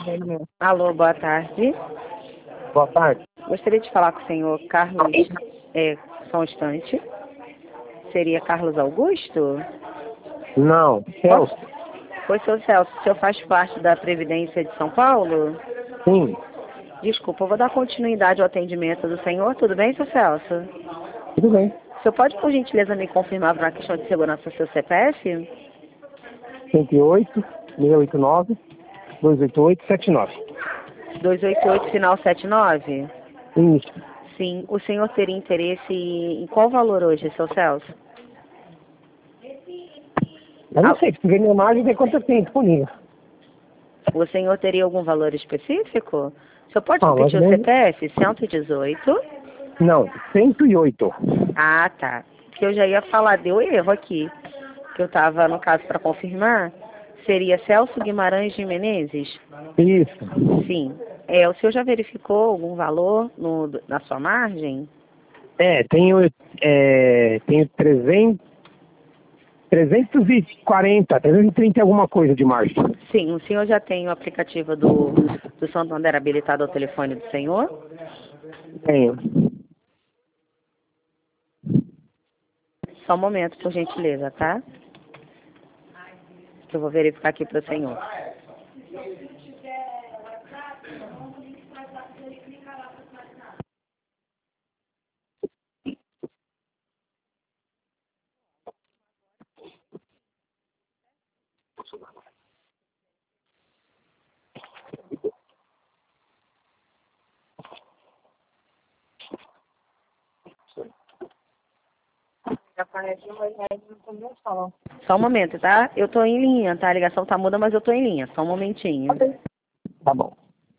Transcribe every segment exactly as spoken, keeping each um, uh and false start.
Alô, boa tarde. Boa tarde. Gostaria de falar com o senhor Carlos, é, só um instante. Seria Carlos Augusto? Não, Celso. Oi, seu Celso, o senhor faz parte da Previdência de São Paulo? Sim, Desculpa, eu vou dar continuidade ao atendimento do senhor. Tudo bem, seu Celso? tudo bem. O senhor pode, por gentileza, me confirmar para uma questão de segurança seu C P F? cento e oito, seiscentos e oitenta e nove, duzentos e oitenta e oito, setenta e nove. duzentos e oitenta e oito, final setenta e nove? Isso. Sim. O senhor teria interesse em qual valor hoje, seu Celso? Eu não Ah, sei, se ver minha imagem, ver quanto eu tenho disponível. o senhor teria algum valor específico? O senhor pode Ah, mais repetir ou o menos. C P F? cento e dezoito? Não, cento e oito. Ah, tá. Que eu já ia falar, deu erro aqui. Que eu estava, no caso, para confirmar. Seria Celso Guimarães de Menezes? Isso. Sim. É, o senhor já verificou algum valor no, na sua margem? É, tenho, é, tenho trezentos, trezentos e quarenta, trezentos e trinta e alguma coisa de margem. Sim, o senhor já tem o aplicativo do, do Santander habilitado ao telefone do senhor? Tenho. Só um momento, por gentileza, tá? Que eu vou verificar aqui para o senhor. Só um momento, tá? Eu tô em linha, tá? A ligação tá muda, mas eu tô em linha. Só um momentinho. Tá bom.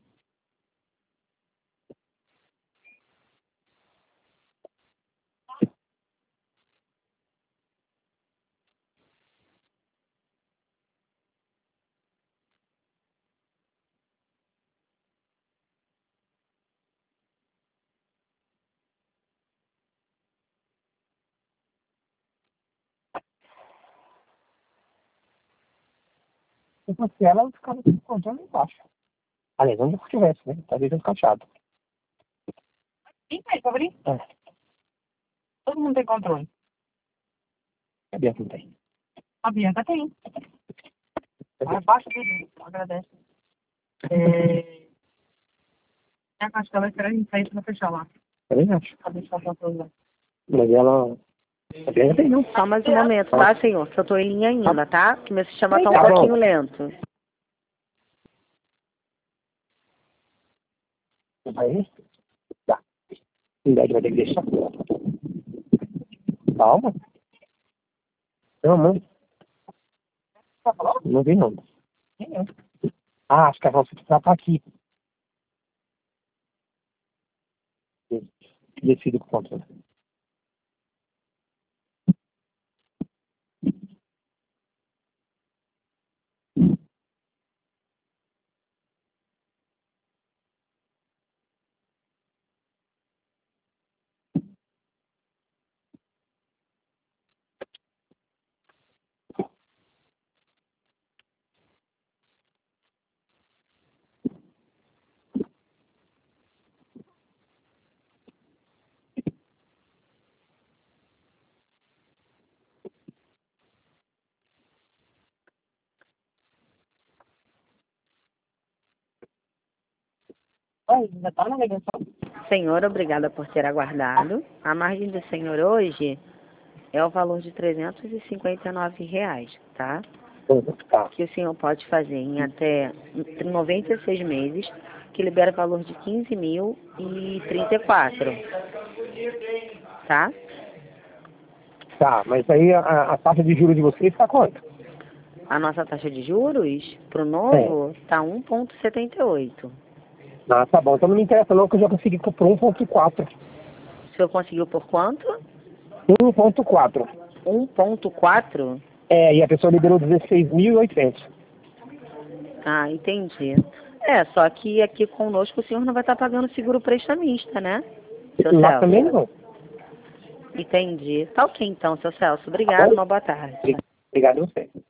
Se fosse ela, eu ficava escondendo lá embaixo. Aliás, onde eu estivesse, né? Talvez eu ficar chato. Quem fez, Fabrício? É, Todo mundo tem controle. a Bianca não tem. A Bianca tem. Abaixa tudo. Agradece. É... A caixa dela espera a gente sair pra fechar lá. Também acho. Pra deixar pra todos. Mas ela... A Bianca tem, não. Só mais um momento, tá, senhor? Que eu tô em linha ainda, tá? Que meu sistema tá um Tá bom. pouquinho lento. Aí? Tá. Idade vai ter que deixar. Calma. Não, não. Você falou? Não vi, não. Quem é? Ah, acho que a Rosa tá pra aqui. Decido com o controle. Oi, já tá na ligação? Senhor, obrigada por ter aguardado. A margem do senhor hoje é o valor de trezentos e cinquenta e nove reais, tá? Tá. Que o senhor pode fazer em até noventa e seis meses, que libera valor de quinze mil e trinta e quatro, tá? Tá, mas aí a, a taxa de juros de vocês tá quanto? A nossa taxa de juros pro É. novo tá um vírgula setenta e oito. Ah, tá bom. Então não me interessa não, que eu já consegui por um ponto quatro. O senhor conseguiu por quanto? um ponto quatro. um vírgula quatro? É, e a pessoa liberou dezesseis mil e oitocentos. Ah, entendi. É, só que aqui conosco o senhor não vai estar pagando seguro prestamista, né? Seu Lá Celso. também não. Entendi. Tá ok então, seu Celso. Obrigado, uma boa tarde. Obrigado a você.